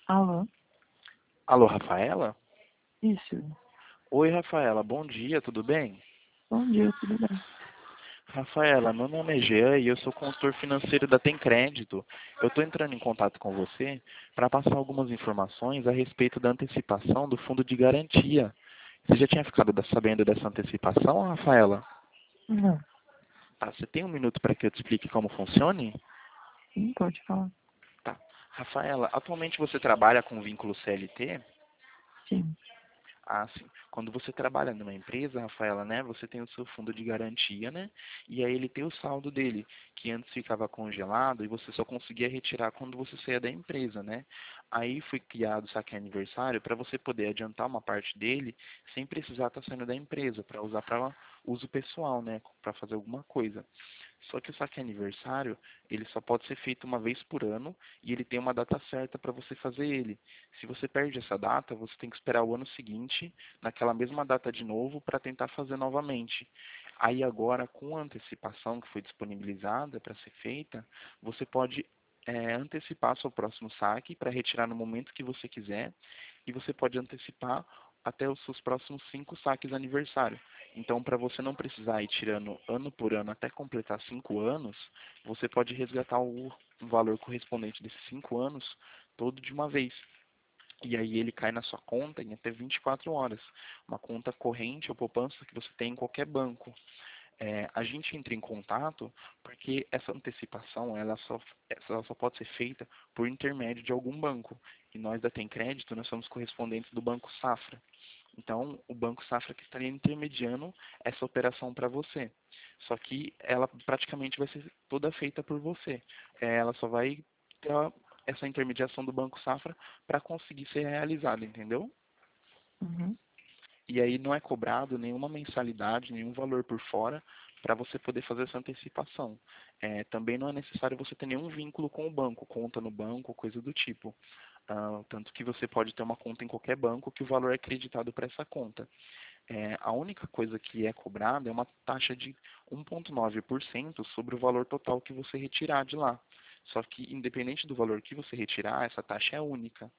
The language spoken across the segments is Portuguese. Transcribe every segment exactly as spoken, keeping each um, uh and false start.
Alô? Alô, Rafaela? Isso. Oi, Rafaela, bom dia, tudo bem? Bom dia, tudo bem? Rafaela, meu nome é Jean e eu sou consultor financeiro da Tem Crédito. Eu estou entrando em contato com você para passar algumas informações a respeito da antecipação do fundo de garantia. Você já tinha ficado da- sabendo dessa antecipação, Rafaela? Não, Tá, você tem um minuto para que eu te explique como funcione? não pode falar. Tá. Rafaela, atualmente você trabalha com vínculo C L T? Sim. Ah, sim. Quando você trabalha numa empresa, Rafaela, né, você tem o seu fundo de garantia, né? E aí ele tem o saldo dele, que antes ficava congelado e você só conseguia retirar quando você saía da empresa, né? Aí foi criado o saque aniversário para você poder adiantar uma parte dele sem precisar estar saindo da empresa, para usar para uso pessoal, né, para fazer alguma coisa. Só que o saque aniversário, ele só pode ser feito uma vez por ano e ele tem uma data certa para você fazer ele. Se você perde essa data, você tem que esperar o ano seguinte, naquela mesma data de novo, para tentar fazer novamente. Aí agora, com a antecipação que foi disponibilizada para ser feita, você pode é, antecipar seu próximo saque para retirar no momento que você quiser e você pode antecipar até os seus próximos cinco saques aniversário. Então, para você não precisar ir tirando ano por ano até completar cinco anos, você pode resgatar o um valor correspondente desses cinco anos todo de uma vez. E aí ele cai na sua conta em até vinte e quatro horas. Uma conta corrente ou poupança que você tem em qualquer banco. É, a gente entra em contato porque essa antecipação ela só, ela só pode ser feita por intermédio de algum banco. E nós da Tem Crédito, nós somos correspondentes do Banco Safra. Então, o Banco Safra que estaria intermediando essa operação para você. Só que ela praticamente vai ser toda feita por você. É, ela só vai ter a- essa intermediação do Banco Safra para conseguir ser realizada, entendeu? Uhum. E aí não é cobrado nenhuma mensalidade, nenhum valor por fora para você poder fazer essa antecipação. É, também não é necessário você ter nenhum vínculo com o banco, conta no banco, coisa do tipo. Ah, tanto que você pode ter uma conta em qualquer banco que o valor é acreditado para essa conta. É, a única coisa que é cobrada é uma taxa de um vírgula nove por cento sobre o valor total que você retirar de lá. Só que, independente do valor que você retirar, essa taxa é única.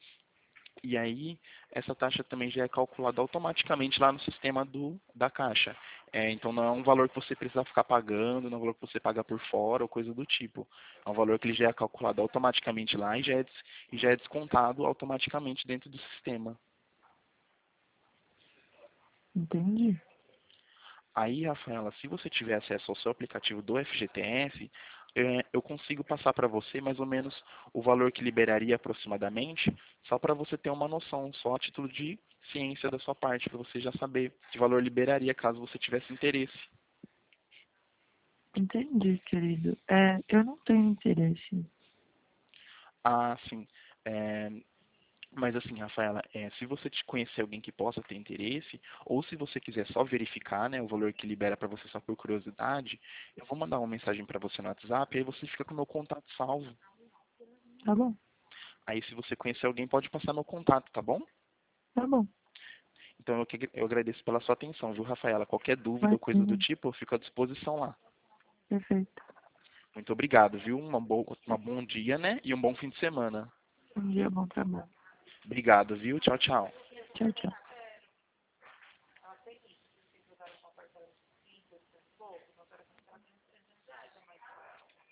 E aí, essa taxa também já é calculada automaticamente lá no sistema do, da Caixa. É, então, não é um valor que você precisa ficar pagando, não é um valor que você paga por fora ou coisa do tipo. É um valor que ele já é calculado automaticamente lá e já é, des- e já é descontado automaticamente dentro do sistema. Entendi. Aí, Rafaela, se você tiver acesso ao seu aplicativo do F G T S, é, eu consigo passar para você mais ou menos o valor que liberaria aproximadamente, só para você ter uma noção, só a título de ciência da sua parte, para você já saber que valor liberaria caso você tivesse interesse. Entendi, querido. É, eu não tenho interesse. Ah, sim. É, mas assim, Rafaela, é, se você te conhecer alguém que possa ter interesse, ou se você quiser só verificar, né, o valor que libera para você só por curiosidade, eu vou mandar uma mensagem para você no WhatsApp, e aí você fica com o meu contato salvo. Tá bom, Aí, se você conhecer alguém, pode passar meu contato, tá bom? tá bom. Então, eu, que- eu agradeço pela sua atenção, viu, Rafaela? Qualquer dúvida ou coisa do Imagina. tipo, eu fico à disposição lá. Perfeito. Muito obrigado, viu? Uma bo uma bom dia, né? E um bom fim de semana. Um dia bom trabalho. Obrigado, viu? Tchau, tchau. Tchau, tchau.